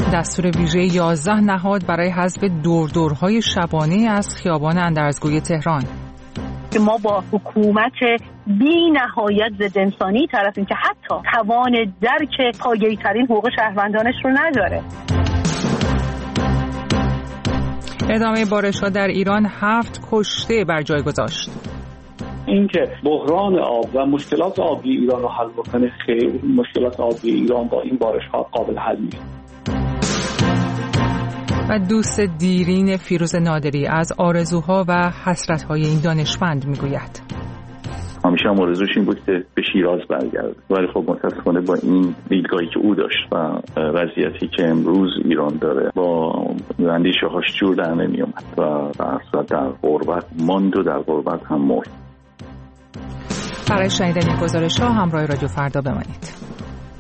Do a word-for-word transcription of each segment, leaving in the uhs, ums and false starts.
دستور ویژه یازده نهاد برای حذف دوردورهای شبانه از خیابان اندرزگوی تهران. که ما با حکومت بی نهایت ضد انسانی طرفیم که حتی توان درک پایه‌ای ترین حقوق شهروندانش رو نداره. ادامه بارش‌ها در ایران هفت کشته بر جای گذاشت. اینکه بحران آب و مشکلات آبی ایران رو حل بکنه، خیر، مشکلات آبی ایران با این بارش‌ها قابل حل نیست. و دوست دیرین فیروز نادری از آرزوها و حسرت‌های این دانشمند میگوید. همیشه هم آرزوش این بود که به شیراز برگرده، ولی خب متأسفانه با این دیدگاهی که او داشت و وضعیتی که امروز ایران داره با اندیشه هاش جور در نمی اومد و اصلا در غربت ماند و در غربت هم مرد. برای شنیدن این گزارش ها همراه رادیو فردا بمانید.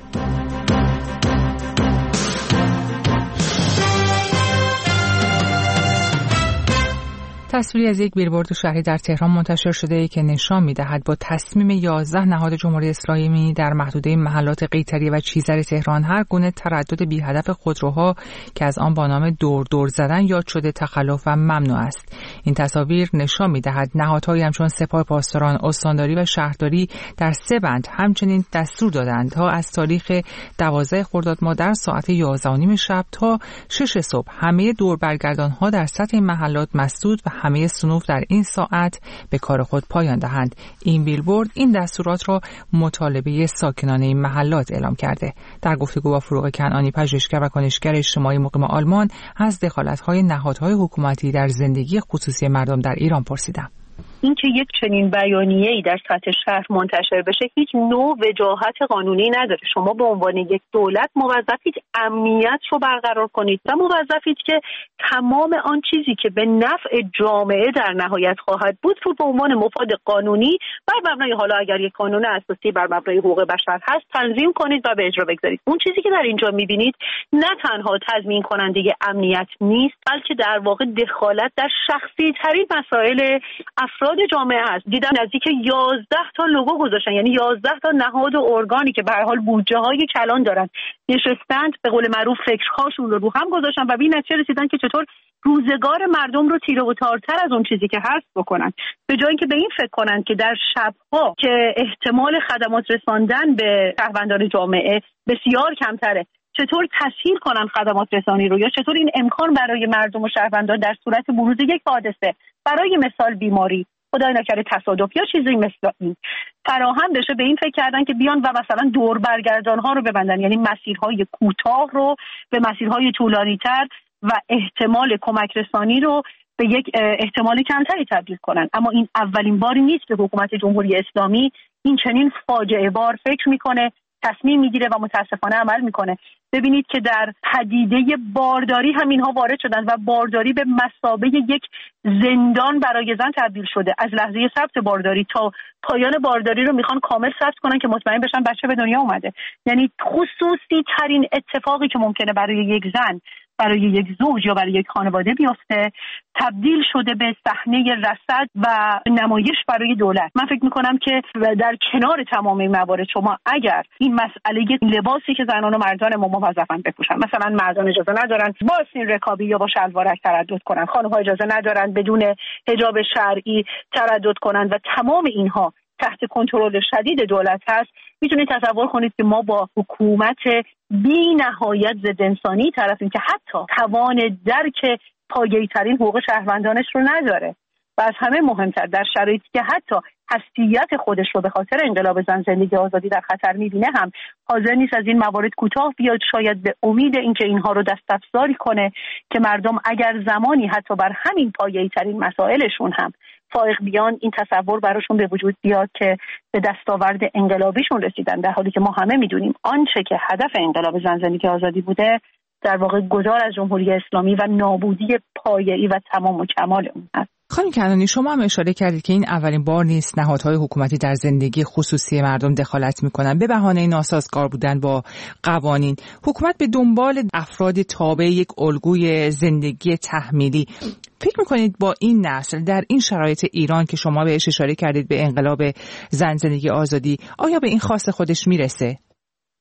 تصویری از یک بیلبورد شهری در تهران منتشر شده ای که نشان می‌دهد با تصمیم یازده نهاد جمهوری اسلامی در محدوده محلات قیطریه و چیزر تهران هر گونه تردد بی هدف خودروها که از آن با نام دور دور زدن یاد شده تخلف و ممنوع است. این تصاویر نشان می‌دهد نهادهایی همچون سپاه پاسداران، استانداری و شهرداری در سه بند همچنین دستور دادند تا از تاریخ دوازده خرداد ماه در ساعت یازده و نیم شب تا شش صبح همه دور برگردان‌ها در سطح این محلات مسدود و همه صنوف در این ساعت به کار خود پایان دهند. این بیلبورد این دستورات را مطالبه ساکنان این محلات اعلام کرده. در گفتگو با فروغ کنعانی، پژوهشگر و کنشگر اجتماعی مقیم آلمان، از دخالت‌های نهادهای حکومتی در زندگی خصوصی مردم در ایران پرسیدم. این که یک چنین بیانیه‌ای در سطح شهر منتشر بشه هیچ نوع وجاهت قانونی نداره. شما به عنوان یک دولت موظفید امنیت رو برقرار کنید و موظفید که تمام آن چیزی که به نفع جامعه در نهایت خواهد بود رو به عنوان مفاد قانونی بر مبنای، حالا اگر یک قانون اساسی بر مبنای حقوق بشر هست، تنظیم کنید و به اجرا بگذارید. اون چیزی که در اینجا می‌بینید نه تنها تضمین کننده امنیت نیست، بلکه در واقع دخالت در شخصی ترین مسائل افراد جامعه است. دیدم نزدیک یازده تا لوگو گذاشتن، یعنی یازده تا نهاد و ارگانی که به هر حال بودجه های کلان دارن نشستند، به قول معروف فکرهاشون رو رو هم گذاشتن و به این نتیجه رسیدن که چطور روزگار مردم رو تیره و تارتر از اون چیزی که هست بکنن، به جای اینکه به این فکر کنن که در شبها که احتمال خدمات رساندن به شهروندان جامعه بسیار کمتره، چطور تسهیل کنن خدمات رسانی رو، یا چطور این امکان برای مردم و شهروندان در صورت بروز یک حادثه، برای مثال بیماری، خدای نکرده تصادف یا چیزی مثل این، فراهم بشه. به این فکر کردن که بیان و مثلا دور برگردان ها رو ببندن، یعنی مسیرهای کوتاه رو به مسیرهای طولانی تر و احتمال کمک رسانی رو به یک احتمال کمتری تبدیل کنن. اما این اولین باری نیست که حکومت جمهوری اسلامی این چنین فاجعه بار فکر میکنه، تصمیم میگیره و متاسفانه عمل میکنه. ببینید که در پدیده بارداری هم اینها وارد شدن و بارداری به مثابه یک زندان برای زن تبدیل شده. از لحظه ثبت بارداری تا پایان بارداری رو میخوان کامل ثبت کنن که مطمئن بشن بچه به دنیا اومده. یعنی خصوصی ترین اتفاقی که ممکنه برای یک زن، برای یک زوج یا برای یک خانواده بیفته، تبدیل شده به صحنه رصد و نمایش برای دولت. من فکر میکنم که در کنار تمام این موارد شما اگر این مسئله لباسی که زنان و مردان ما موظفن بپوشن، مثلا مردان اجازه ندارن با سین رکابی یا با شلوارک تردد کنن، خانم‌ها اجازه ندارن بدون حجاب شرعی تردد کنن و تمام اینها تحت کنترل شدید دولت هست، میتونید تصور کنید که ما با حکومت بی نهایت ضد انسانی طرفیم که حتی توان درک پایه‌ای ترین حقوق شهروندانش رو نداره و از همه مهمتر در شرایطی که حتی حیثیت خودش رو به خاطر انقلاب زن، زندگی آزادی در خطر میبینه هم حاضر نیست از این موارد کوتاه بیاد، شاید به امید اینکه اینها رو دست افزاری کنه که مردم اگر زمانی حتی بر همین پایه‌ای ترین مسائلشون هم فائق بیان، این تصور براشون به وجود بیاد که به دستاورد انقلابیشون رسیدن، در حالی که ما همه میدونیم آنچه که هدف انقلاب زن، زندگی آزادی بوده در واقع گذار از جمهوری اسلامی و نابودی پایه‌ای و تمام و کمال اون هست. خانم کنعانی، شما هم اشاره کردید که این اولین بار نیست نهادهای حکومتی در زندگی خصوصی مردم دخالت میکنن به بهانه ناسازگار بودن با قوانین. حکومت به دنبال افراد تابع یک الگوی زندگی تحمیلی. فکر میکنید با این نسل در این شرایط ایران که شما بهش اشاره کردید به انقلاب زن، زندگی آزادی، آیا به این خواست خودش میرسه؟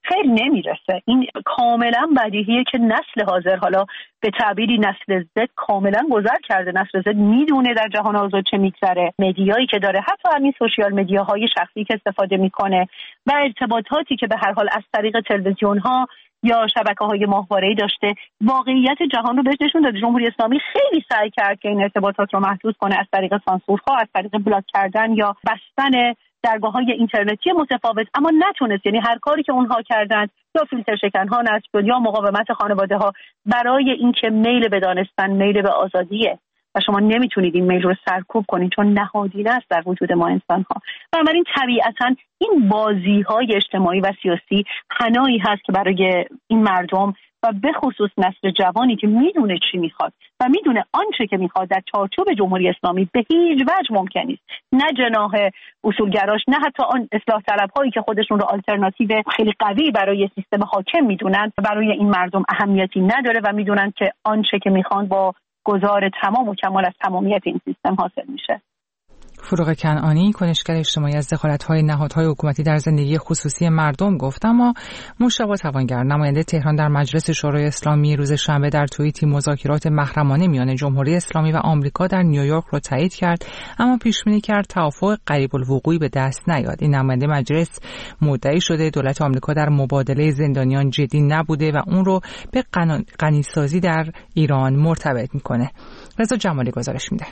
خیلی نمیرسه. این کاملا بدیهیه که نسل حاضر، حالا به تعبیری نسل زد، کاملا گذر کرده. نسل زد میدونه در جهان آزاد چه میگذره، مدیایی که داره، حتی همین سوشیال مدیاهای شخصی که استفاده میکنه و ارتباطاتی که به هر حال از طریق تلویزیون ها یا شبکه‌های ماهواره‌ای داشته، واقعیت جهان رو بهش نشون داده. جمهوری اسلامی خیلی سعی کرد که این ارتباطات رو محدود کنه از طریق سانسورها، از طریق بلاک کردن یا بستن درگاه‌های اینترنتی متفاوت، اما نتونست. یعنی هر کاری که اونها کردند، یا فیلتر شکن‌ها نصب شد یا مقاومت خانواده‌ها برای اینکه میل به دانستن، میل به آزادیه و شما نمیتونید این میل رو سرکوب کنید چون نهادینه است در وجود ما انسان‌ها. بنابراین طبیعتاً این بازی‌های اجتماعی و سیاسی حنایی هست که برای این مردم و به خصوص نسل جوانی که میدونه چی میخواد و میدونه آنچه که میخواد در چارچوب جمهوری اسلامی به هیچ وجه ممکن نیست، نه جناح اصولگراش، نه حتی آن اصلاح طلب‌هایی که خودشون رو آلترناتیو خیلی قوی برای سیستم حاکم میدونن، برای این مردم اهمیتی نداره و میدونن که آنچه که میخوان با گزار تمام و کمال از تمامیت این سیستم حاصل میشه. فروغ کنعانی، کنشگر اجتماعی، از دخالت‌های نهادهای حکومتی در زندگی خصوصی مردم گفت. اما مشتبه توانگر، نماینده تهران در مجلس شورای اسلامی، روز شنبه در توییتی مذاکرات محرمانه میان جمهوری اسلامی و آمریکا در نیویورک را تایید کرد، اما پیش‌بینی کرد توافق قریب الوقوع به دست نیاد. این نماینده مجلس مدعی شده دولت آمریکا در مبادله زندانیان جدی نبوده و اون رو به غنیسازی در ایران مرتبط میکنه. رضا جمالی گزارش میده.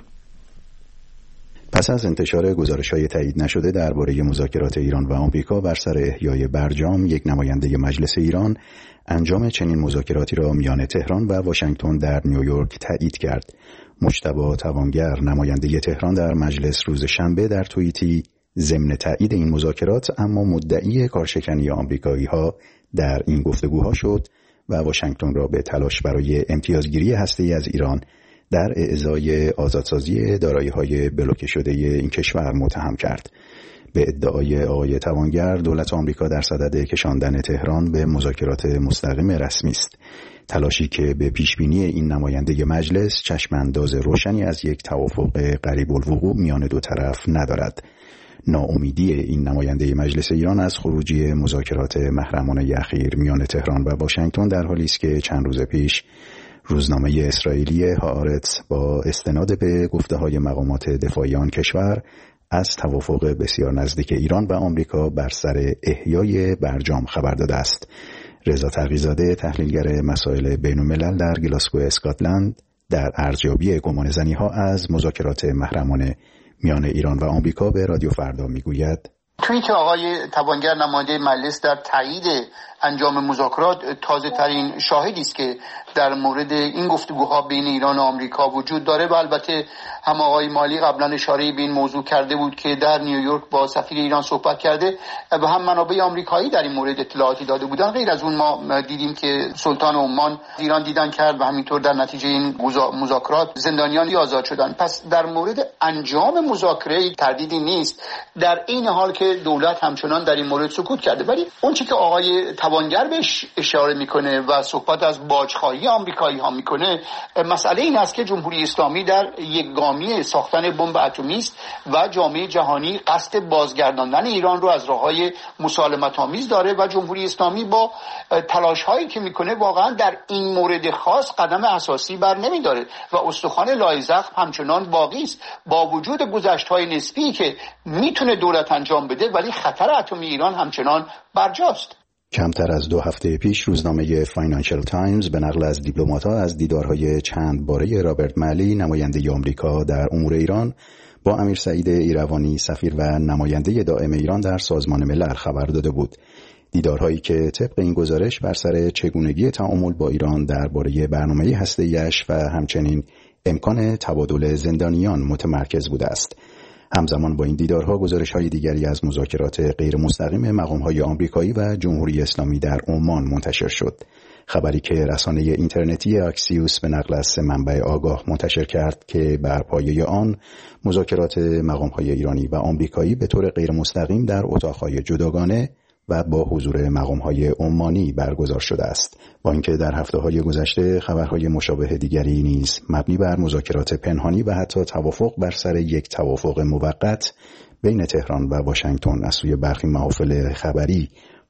پس از انتشار گزارش‌های تایید نشده درباره مذاکرات ایران و آمریکا بر سر احیای برجام، یک نماینده مجلس ایران انجام چنین مذاکراتی را میان تهران و واشنگتن در نیویورک تایید کرد. مجتبی توانگر، نماینده تهران در مجلس، روز شنبه در توییتی ضمن تایید این مذاکرات اما مدعی کارشکنی آمریکایی‌ها در این گفتگوها شد و واشنگتن را به تلاش برای امتیازگیری هسته‌ای از ایران در اعضای آزادسازی دارایی‌های بلوکه شده این کشور متهم کرد. به ادعای آقای توانگر، دولت آمریکا در صدد کشاندن تهران به مذاکرات مستقیم رسمی است. تلاشی که به پیشبینی این نماینده مجلس چشمانداز روشنی از یک توافق قریب الوقوع میان دو طرف ندارد. ناامیدی این نماینده مجلس ایران از خروجی مذاکرات محرمانه اخیر میان تهران و واشنگتن در حالی است که چند روز پیش روزنامه اسرائیلی هآرتس با استناد به گفته‌های مقامات دفاعی آن کشور از توافق بسیار نزدیک ایران و آمریکا بر سر احیای برجام خبر داده است. رضا تقی‌زاده، تحلیلگر مسائل بین‌الملل در گلاسگو اسکاتلند، در ارزیابی گمانه‌زنی‌ها از مذاکرات محرمانه میان ایران و آمریکا به رادیو فردا میگوید: توییت آقای توانگر نماینده مجلس در تایید انجام مذاکرات تازه ترین شاهدی است که در مورد این گفتگوها بین ایران و آمریکا وجود داره و البته هم آقای مالی قبلا اشاره به این موضوع کرده بود که در نیویورک با سفیر ایران صحبت کرده و هم منابع آمریکایی در این مورد اطلاعاتی داده بودن. غیر از اون ما دیدیم که سلطان عمان ایران دیدن کرد و همینطور در نتیجه این مذاکرات زندانیان آزاد شدن. پس در مورد انجام مذاکره تردیدی نیست، در این حال که دولت همچنان در این مورد سکوت کرده. ولی اون چیزی که آقای توانگر بهش اشاره میکنه و صحبت از باجخواهی آمریکایی ها میکنه، مسئله این است که جمهوری اسلامی در یک گامی ساختن بمب اتمی است و جامعه جهانی قصد بازگرداندن ایران رو از راههای مسالمت آمیز داره و جمهوری اسلامی با تلاش هایی که میکنه واقعا در این مورد خاص قدم اساسی بر نمیداره و استخوان لایزخم همچنان باقی است با وجود گذشت های نسبی که میتونه دولت انجام بده، ولی خطر اتمی ایران همچنان برجاست. کمتر از دو هفته پیش روزنامه فاینانشل تایمز به نقل از دیپلمات‌ها از دیدارهای چند باره رابرت مالی، نماینده آمریکا در امور ایران، با امیر سعید ایروانی، سفیر و نماینده دائم ایران در سازمان ملل خبر داده بود. دیدارهایی که طبق این گزارش بر سر چگونگی تعامل با ایران درباره برنامه هسته‌ایش و همچنین امکان تبادل زندانیان متمرکز بوده است. همزمان با این دیدارها گزارش‌های دیگری از مذاکرات غیر مستقیم مقام‌های آمریکایی و جمهوری اسلامی در عمان منتشر شد. خبری که رسانه اینترنتی اکسیوس به نقل از منبع آگاه منتشر کرد که بر پایه آن مذاکرات مقام‌های ایرانی و آمریکایی به طور غیر مستقیم در اتاق‌های جداگانه و با حضور مقام‌های عمانی برگزار شده است. با اینکه در هفته‌های گذشته خبرهای مشابه دیگری نیز مبنی بر مذاکرات پنهانی و حتی توافق بر سر یک توافق موقت بین تهران و واشنگتن از سوی برخی محافل خبری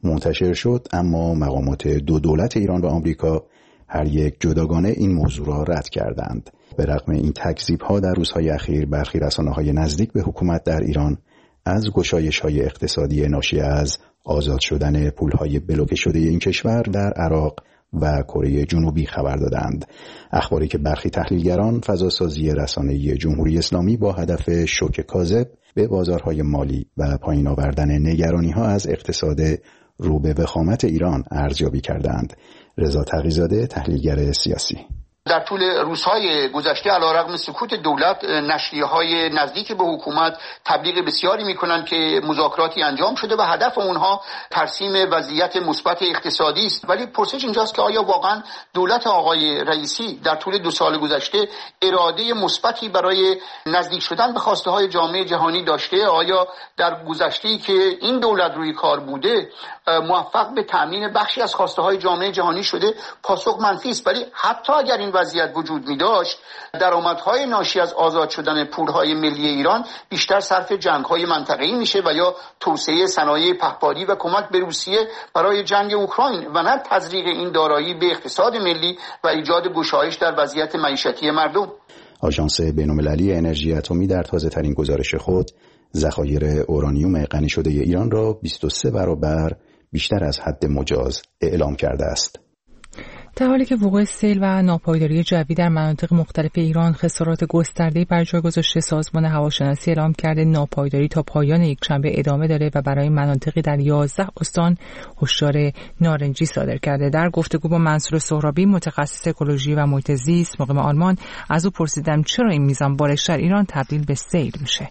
منتشر شد، اما مقامات دو دولت ایران و آمریکا هر یک جداگانه این موضوع را رد کردند. به رغم این تکذیب‌ها در روزهای اخیر برخی رسانه‌های نزدیک به حکومت در ایران از گشایش‌های اقتصادی ناشی از آزاد شدن پول‌های بلوکه شده این کشور در عراق و کره جنوبی خبر دادند. اخباری که برخی تحلیلگران فضاسازی رسانه‌ای جمهوری اسلامی با هدف شوک کاذب به بازارهای مالی و پایین آوردن نگرانی‌ها از اقتصاد رو به وخامت ایران ارزیابی کردند. رضا تقی‌زاده، تحلیلگر سیاسی: در طول روزهای گذشته علیرغم سکوت دولت، نشریه‌های نزدیک به حکومت تبلیغ بسیاری می‌کنند که مذاکراتی انجام شده و هدف اونها ترسیم وضعیت مثبت اقتصادی است. ولی پرسش اینجاست که آیا واقعا دولت آقای رئیسی در طول دو سال گذشته اراده مثبتی برای نزدیک شدن به خواسته‌های جامعه جهانی داشته؟ آیا در گذشته‌ای که این دولت روی کار بوده موفق به تامین بخشی از خواسته‌های جامعه جهانی شده؟ پاسخ منفی است. ولی حتی اگر این وضعیت وجود می داشت، درآمدهای ناشی از آزاد شدن پولهای ملی ایران بیشتر صرف جنگ‌های منطقه‌ای میشه و یا توسعه صنایع پهپادی و کمک به روسیه برای جنگ اوکراین و نه تزریق این دارایی به اقتصاد ملی و ایجاد گشایش در وضعیت معیشتی مردم. آژانس بین‌المللی انرژی اتمی در تازه‌ترین گزارش خود ذخایر اورانیوم غنی شده ایران را بیست و سه برابر بیشتر از حد مجاز اعلام کرده است. در حالی که وقوع سیل و ناپایداری جوی در مناطق مختلف ایران خسارات گسترده‌ای بر جای گذاشته، سازمان هواشناسی اعلام کرده ناپایداری تا پایان یکشنبه ادامه داره و برای مناطقی در یازده استان هشدار نارنجی صادر کرده. در گفتگو با منصور سهرابی، متخصص اکولوژی و محیط زیست مقیم آلمان، از او پرسیدم چرا این میزان بارش در ایران تبدیل به سیل میشه.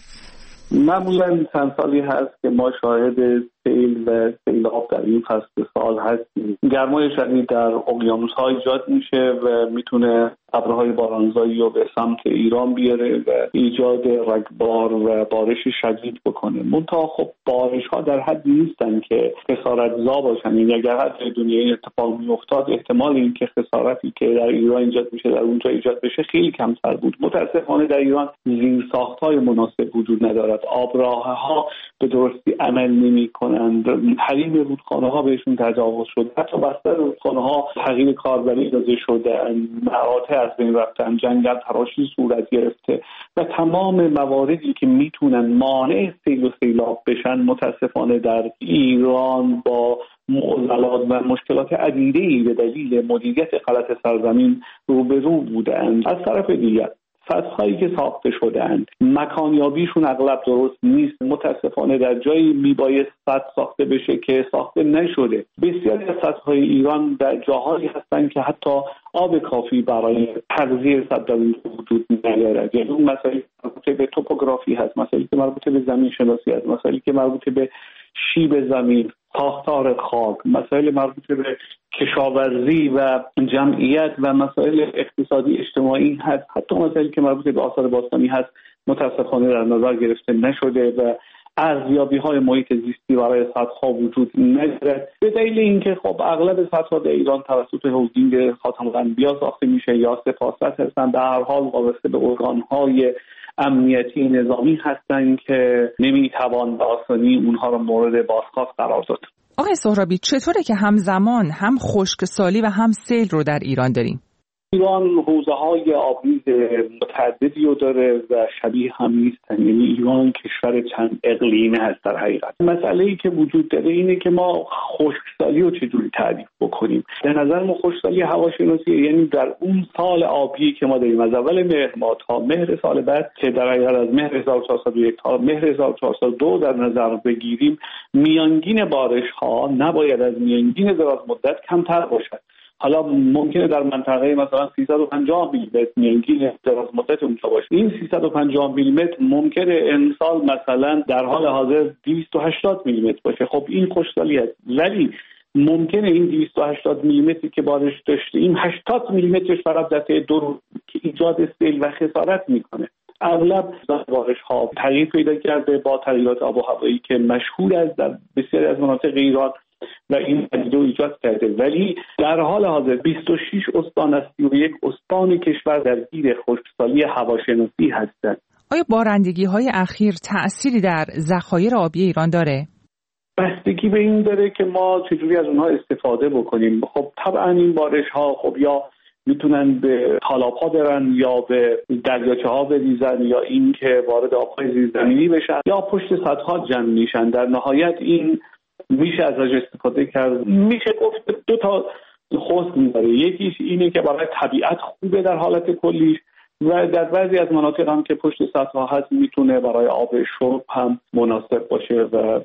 معمولا چند سالی هست که ما شاهد سیل و سیلاب در این فصل سال هستیم. گرمای شدید در اقیانوس‌ها ایجاد میشه و میتونه ابرهای بارانزایی رو به سمت ایران بیاره و ایجاد رگبار و بارش شدید بکنه. منتها خب بارش‌ها در حدی نیستن که خسارت‌زا باشن. یعنی اگر در دنیا این اتفاق میافتاد، احتمال این که خسارتی که در ایران ایجاد میشه در اونجا ایجاد بشه خیلی کمتر بود. متاسفانه در ایران زیرساخت‌های مناسب وجود ندارد. آبراه‌ها به درستی عمل نمی‌کنند. حریم رودخانه‌ها بهشون تجاوز شده. حتی بستر رودخانه‌ها تغییر کاربری داده شده. مراتع از بین رفتن، جنگل تراشی صورت گرفته و تمام مواردی که میتونن مانع سیل و سیلاب بشن متاسفانه در ایران با معضلات و مشکلات عدیده‌ای به دلیل مدیریت غلط سرزمین روبرو بودند. از طرف دیگر سدهایی که ساخته شده‌اند مکانیابیشون اغلب درست نیست. متاسفانه در جایی میبایست سد ساخته بشه که ساخته نشده. بسیاری از سدهای ایران در جاهایی هستند که حتی آب کافی برای تغذیه سد در اونجا وجود ندارد. یعنی اون مسائلی مربوط به توپوگرافی هست، مسائلی که مربوط به زمین شناسی هست، مسائلی که مربوط به شیب زمین، ساختار خاک، مسائل مربوط به کشاورزی و جمعیت و مسائل اقتصادی اجتماعی هست، حتی مسائلی که مربوط به آثار باستانی هست متاسفانه در نظر گرفته نشده و ارزیابی‌های محیط زیستی برای سدها وجود ندارد. به دلیل اینکه خب اغلب سدها در ایران توسط هلدینگ خاتم الانبیا ساخته میشه یا سپاست هستن، در هر حال وابسته به ارگان‌های امنیتی نظامی هستند که نمیتوان به آسانی اونها را مورد بازخواست قرار داد. آقای سهرابی، چطوره که همزمان هم خشکسالی و هم سیل رو در ایران داریم؟ ایران حوزه‌های آبریز متعددی رو داره و شبیه هم نیستن. یعنی ایران کشور چند اقلیمی هست در حقیقت. مسئله‌ای که وجود داره اینه که ما خشکسالی رو چجوری تعریف بکنیم. به نظر ما خشکسالی هواشناسی یعنی در اون سال آبی که ما داریم از اول مهر ماه تا مهر سال بعد که در حقیقت از مهر هزار و چهارصد و یک تا مهر هزار و چهارصد و دو در نظر بگیریم، میانگین بارش‌ها نباید از میانگین دراز مدت کمتر باشد. حالا ممکنه در منطقه مثلا سیصد و پنجاه میلیمتر میانگین دراز مدت اونجا باشه. این سیصد و پنجاه میلیمتر ممکنه امسال مثلا در حال حاضر دویست و هشتاد میلیمتر باشه. خب این خشکسالی است، ولی ممکنه این دویست و هشتاد میلیمتری که بارش داشته این هشتاد میلیمترش فقط در طی دو روز که ایجاد سیل و خسارت میکنه. اغلب بارش ها تغییر پیدا کرده با تغییرات آب و هوایی که مشهور است در بسیاری از مناطق ایران و این پدیده ایجاد کرده، ولی در حال حاضر بیست و شش استان از سی و یک استان کشور درگیر خشکسالی هواشناسی هستند. آیا بارندگی‌های اخیر تأثیری در ذخایر آبی ایران داره؟ بستگی به این داره که ما چجوری از اونها استفاده بکنیم. خب طبعا این بارش ها خب یا میتونن به تالاب ها برن یا به دریاچه ها بریزن یا این که وارد آبهای زیرزمینی بشن یا پشت سطح ها جمع میشن. در نهایت این میشه ازش استفاده کرد. میشه گفت دو تا حسن داره، یکیش اینه که برای طبیعت خوبه در حالت کلیش و در بعضی از مناطق هم که پشت سطح هست میتونه برای آب شرب هم مناسب باشه و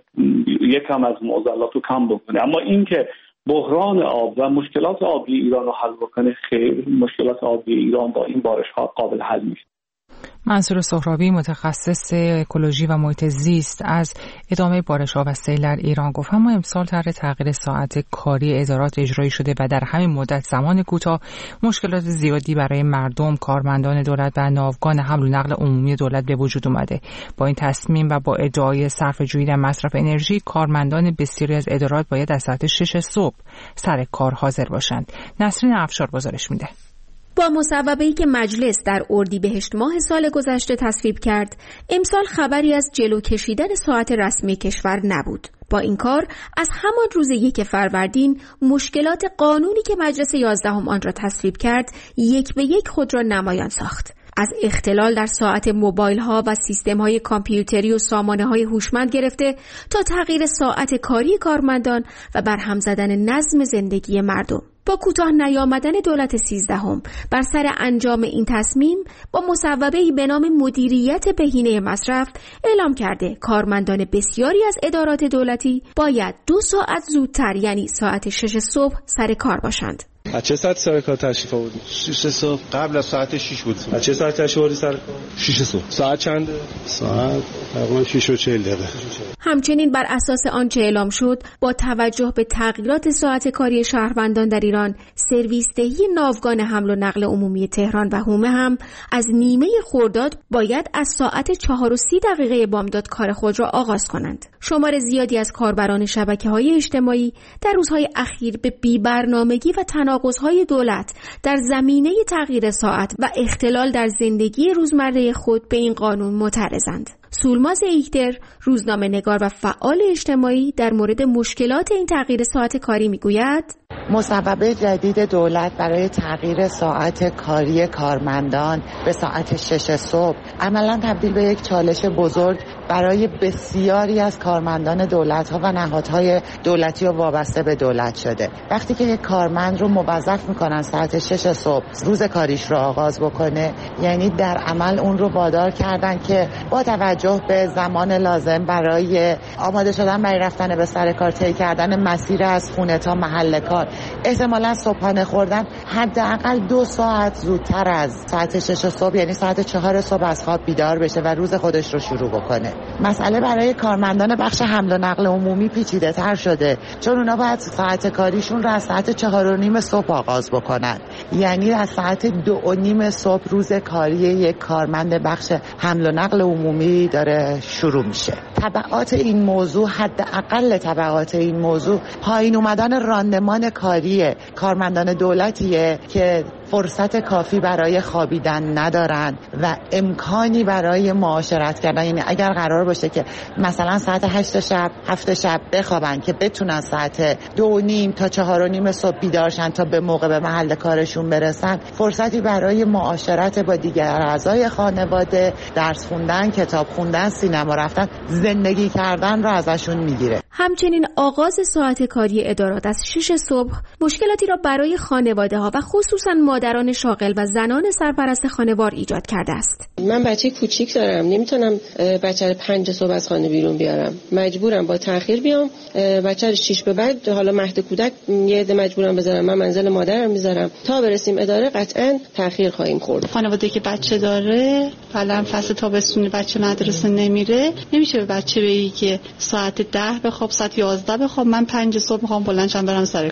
یکم از معضلات رو کم بکنه. اما این که بحران آب و مشکلات آبی ایران رو حل بکنه، خیر، مشکلات آبی ایران با این بارش ها قابل حل میشه. منصور سهرابی متخصص اکولوژی و محیط زیست از ادامه بارش‌ها و سیل در ایران گفت اما امسال طرح تغییر ساعت کاری ادارات اجرایی شده و در همین مدت زمان کوتاه مشکلات زیادی برای مردم، کارمندان دولت و ناوگان حمل و نقل عمومی دولت به وجود اومده. با این تصمیم و با ادعای صرفه‌جویی در مصرف انرژی، کارمندان بسیاری از ادارات باید از ساعت شش صبح سر کار حاضر باشند. نسرین افشار گزارش میده. با مصوبه‌ای که مجلس در اردیبهشت ماه سال گذشته تصویب کرد، امسال خبری از جلو کشیدن ساعت رسمی کشور نبود. با این کار از همان روز یک فروردین مشکلات قانونی که مجلس یازدهم آن را تصویب کرد یک به یک خود را نمایان ساخت. از اختلال در ساعت موبایل ها و سیستم های کامپیوتری و سامانه های هوشمند گرفته تا تغییر ساعت کاری کارمندان و برهم زدن نظم زندگی مردم. با کوتاه نیامدن دولت سیزدهم بر سر انجام این تصمیم، با مصوبه‌ای به نام مدیریت بهینه مصرف اعلام کرده کارمندان بسیاری از ادارات دولتی باید دو ساعت زودتر، یعنی ساعت شش صبح سر کار باشند. از چه ساعت سر کار تشریف آوردی؟ شش صبح. قبل از ساعت شش بود. از چه ساعت تشریف آوردی سر؟ شش صبح. ساعت چنده؟ ساعت تقریبا شش و چهل دقیقه. همچنین بر اساس آنچه اعلام شد، با توجه به تغییرات ساعت کاری شهروندان در ایران، سرویس دهی ناوگان حمل و نقل عمومی تهران و حومه هم از نیمه خرداد باید از ساعت چهار و سی دقیقه بامداد کار خود را آغاز کنند. شمار زیادی از کاربران شبکه‌های اجتماعی در روزهای اخیر به بی‌برنامگی و تناقض‌های دولت در زمینه تغییر ساعت و اختلال در زندگی روزمره خود به این قانون معترضند. سولماز ایکتر، روزنامه‌نگار و فعال اجتماعی، در مورد مشکلات این تغییر ساعت کاری میگوید: مصوبه جدید دولت برای تغییر ساعت کاری کارمندان به ساعت شش صبح عملاً تبدیل به یک چالش بزرگ برای بسیاری از کارمندان دولت‌ها و نهادهای دولتی و وابسته به دولت شده. وقتی که یک کارمند رو موظف می‌کنن ساعت شش صبح روز کاریش رو آغاز بکنه، یعنی در عمل اون رو وادار کردن که با توجه به زمان لازم برای آماده شدن برای رفتن به سر کار، طی کردن مسیر از خونه تا محل کار، احتمالاً صبحانه خوردن حداقل دو ساعت زودتر از ساعت شش صبح، یعنی ساعت چهار صبح از خواب بیدار بشه و روز خودش رو شروع بکنه. مسئله برای کارمندان بخش حمل و نقل عمومی پیچیده تر شده، چون اونا باید ساعت کاریشون رو از ساعت چهار و نیم صبح آغاز بکنن، یعنی از ساعت دو و نیم صبح روز کاری یک کارمند بخش حمل و نقل عمومی داره شروع میشه. تبعات این موضوع، حداقل تبعات این موضوع، پایین اومدن راندمان کاری کارمندان دولتیه که فرصت کافی برای خوابیدن ندارن و امکانی برای معاشرت کردن. یعنی اگر قرار باشه که مثلا ساعت هشت شب، هفت شب بخوابن که بتونن ساعت دو و نیم تا چهار و نیم صبح بیدارشن تا به موقع به محل کارشون برسن، فرصتی برای معاشرت با دیگر اعضای خانواده، درس خوندن، کتاب خوندن، سینما رفتن، زندگی کردن رو ازشون میگیره. همچنین آغاز ساعت کاری ادارات از شش صبح مشکلاتی را برای خانواده ها و خصوصا مادران شاغل و زنان سرپرست خانوار ایجاد کرده است. من بچه کوچیک دارم، نمیتونم بچه رو پنج صبح از خانه بیرون بیارم، مجبورم با تأخیر بیام. بچه رو شش به بعد حالا مهد کودک یه عده مجبورم بذارم، من منزل مادرم میذارم تا برسیم اداره، قطعا تأخیر خواهیم خورد. خانواده که بچه داره، حالا فصل تابستون بچه مدرسه نمیره، نمیشه به بچه بگی که ساعت ده بخواب، ساعت یازده بخواب، من پنج صبح میخوام بلند شم برم سر کار.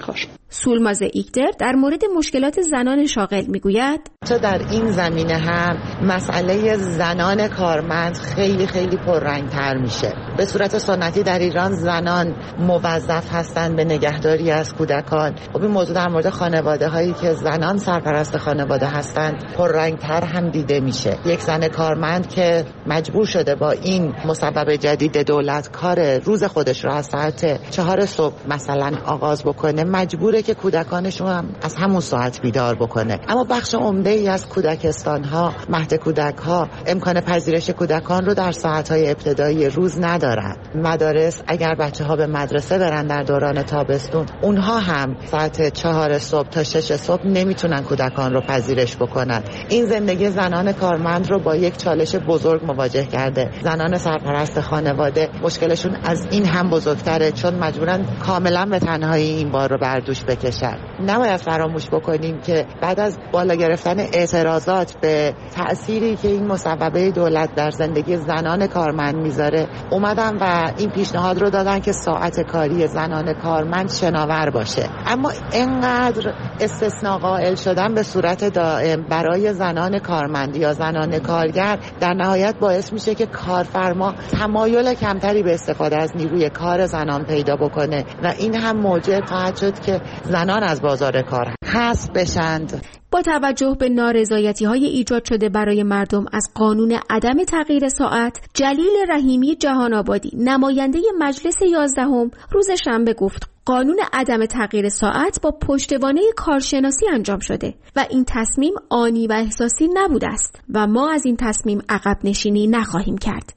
سولماز ایکتر در مورد مشکلات زنان شاغل میگوید تو در این زمینه هم مسئله زنان کارمند خیلی خیلی پررنگ‌تر میشه. به صورت سنتی در ایران زنان موظف هستند به نگهداری از کودکان. خب این موضوع در مورد خانواده هایی که زنان سرپرست خانواده هستند پررنگ‌تر هم دیده میشه. یک زن کارمند که مجبور شده با این مسبب جدید دولت کار روز خودش رو از ساعت چهار صبح مثلا آغاز بکنه، مجبوره که کودکانش رو هم از همون ساعت بیدار بکنه. اما بخش عمده ای از کودکستان ها، مهد کودک ها امکان پذیرش کودکان رو در ساعت های ابتدایی روز ندارن. مدارس اگر بچه ها به مدرسه برن در دوران تابستون، اونها هم ساعت چهار صبح تا شش صبح نمیتونن کودکان رو پذیرش بکنن. این زندگی زنان کارمند رو با یک چالش بزرگ مواجه کرده. زنان سرپرست خانواده مشکلشون از این هم بزرگتره، چون مجبورن کاملا به تنهایی این بار رو بر دوش بکشن. نباید فراموش بکنیم که بعد از بالا گرفتن اعتراضات به تأثیری که این مسببه دولت در زندگی زنان کارمند میذاره، اومدن و این پیشنهاد رو دادن که ساعت کاری زنان کارمند شناور باشه. اما اینقدر استثناء قائل شدن به صورت دائم برای زنان کارمند یا زنان کارگر در نهایت باعث میشه که کارفرما تمایل کمتری به استفاده از نیروی کار زنان پیدا بکنه و این هم موجب خواهد شد که زنان از بازار کار حذف بشند. با توجه به نارضایتی‌های ایجاد شده برای مردم از قانون عدم تغییر ساعت، جلیل رحیمی جهان آبادی نماینده مجلس یازدهم روز شنبه گفت قانون عدم تغییر ساعت با پشتوانه کارشناسی انجام شده و این تصمیم آنی و احساسی نبوده است و ما از این تصمیم عقب نشینی نخواهیم کرد.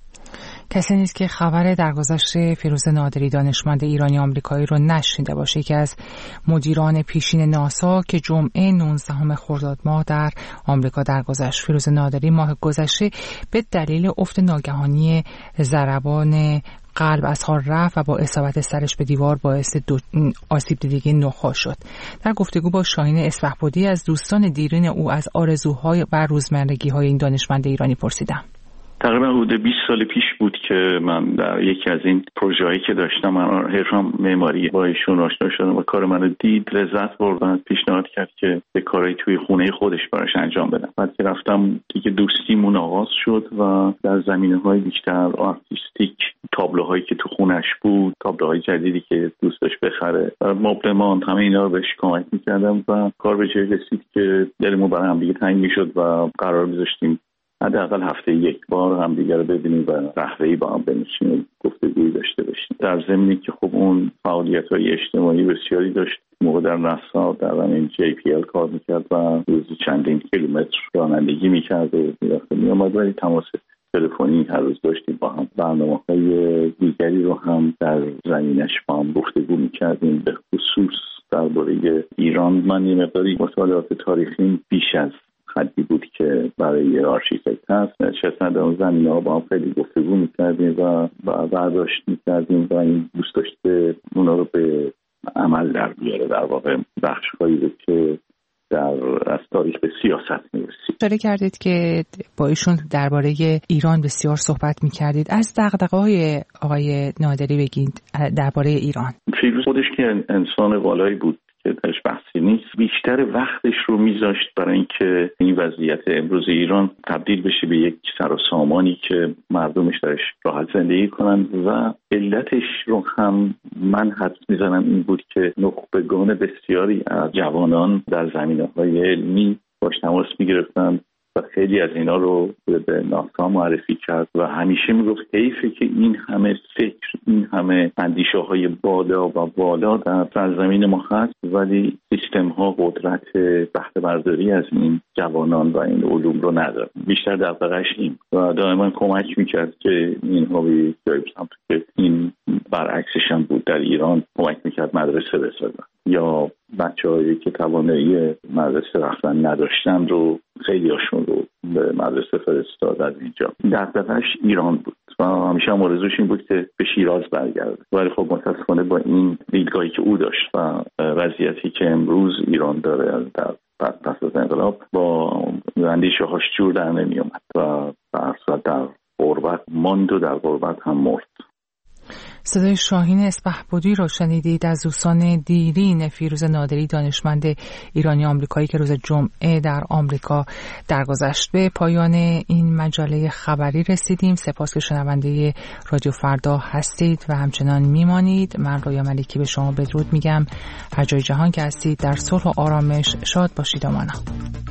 کسی نیست که خبر درگذشت فیروزه نادری دانشمند ایرانی آمریکایی رو نشنیده باشه که از مدیران پیشین ناسا که جمعه نوزدهم خرداد ماه در آمریکا درگذشت. فیروزه نادری ماه گذشته به دلیل افت ناگهانی ضربان قلب از حال رفت و با اصابت سرش به دیوار باعث دو... آسیب دیدگی نخاع شد. در گفتگو با شاهین اسفحبودی از دوستان دیرین او از آرزوهای و روزمرگی‌های این دانشمند ایرانی پرسیدم. تقریبا حدود بیست سال پیش بود که من در یکی از این پروژه‌هایی که داشتم، من حرفم معماری، با ایشون آشنا شدم و کار منو دید، لذت برد و پیشنهاد کرد که به کارهای توی خونه خودش براش انجام بدم. بعد که رفتم دیگه دوستیمون آغاز شد و در زمینه‌های بیشتر آرتیستیک، تابلوهایی که تو خونش بود، تابلوهای جدیدی که دوست داشت بخره و مبلمان، همه اینا رو بهش کمک می‌کردم و کار به جایی رسید که دلمون برای هم دیگه تنگ می‌شد و قرار می‌ذاشتیم حداقل هفته یک بار هم دیگه رو ببینیم و قهوه‌ای با هم بنشینیم، گفتگویی داشته باشیم. در ضمنی که خب اون فعالیت‌های اجتماعی بسیاری داشت. موقع در ناسا در همین جی پی ال کار می‌کرد و روزی چندین کیلومتر رانندگی می‌کرد و می‌آمد ولی تماس تلفنی هر روز داشتیم با هم. برنامه‌های دیگری رو هم در زمینش با هم گفتگو می‌کردیم، به خصوص درباره ایران. من یه مقداری مطالعات تاریخی بیش از حدی بود که برای آرشیتکت هست. نشستن در اون زمینه ها با هم خیلی گفتگو میکردیم و برداشت میکردیم و این دوست داشته اونا رو به عمل در بیاره. در واقع بخش هایی بود که در از تاریخ به سیاست میرسید. اشاره کردید که با ایشون درباره ایران بسیار صحبت میکردید. از دغدغه‌های آقای نادری بگید درباره ایران. فیروز خودش که انسان والایی بود که درش بحثی نیست، بیشتر وقتش رو میذاشت برای اینکه این وضعیت امروز ایران تبدیل بشه به یک سر و سامانی که مردمش درش راحت زندگی کنند و علتش رو هم من حدس میزنم این بود که نخبگان بسیاری از جوانان در زمینه‌های علمی باش تماس میگرفتند و خیلی از اینا رو به ناسا معرفی کرد و همیشه میگفت حیفه که این همه فکر، این همه اندیشه های بالا و بالا در سرزمین ما هست ولی سیستم ها قدرت بهره برداری از این جوانان و این علوم رو نداره. بیشتر دغدغه‌اش این و دائما کمک میکرد که اینها به جایی برسن که این برعکسش هم بود. در ایران کمک میکرد مدرسه بسازن یا بچه‌هایی که توانایی مدرسه رفتن نداشتن رو خیلی هاشون رو به مدرسه فرستاد از اینجا. دغدغه‌اش ایران بود و همیشه هم آرزوش این بود که به شیراز برگرده ولی خب متأسفانه با این دیدگاهی که او داشت و وضعیتی که امروز ایران داره در پس از انقلاب با اندیشه هاش جور در نمی اومد و در غربت ماند و در غربت هم مرد. صدای شاهین اسپهبدی رو شنیدید از دوستان دیرین فیروز نادری، دانشمند ایرانی آمریکایی که روز جمعه در آمریکا درگذشت. به پایان این مجله خبری رسیدیم. سپاس که شنونده رادیو فردا هستید و همچنان میمانید. من رویا ملکی به شما بدرود میگم. هر جای جهان که هستید در صلح و آرامش شاد باشید. امانا.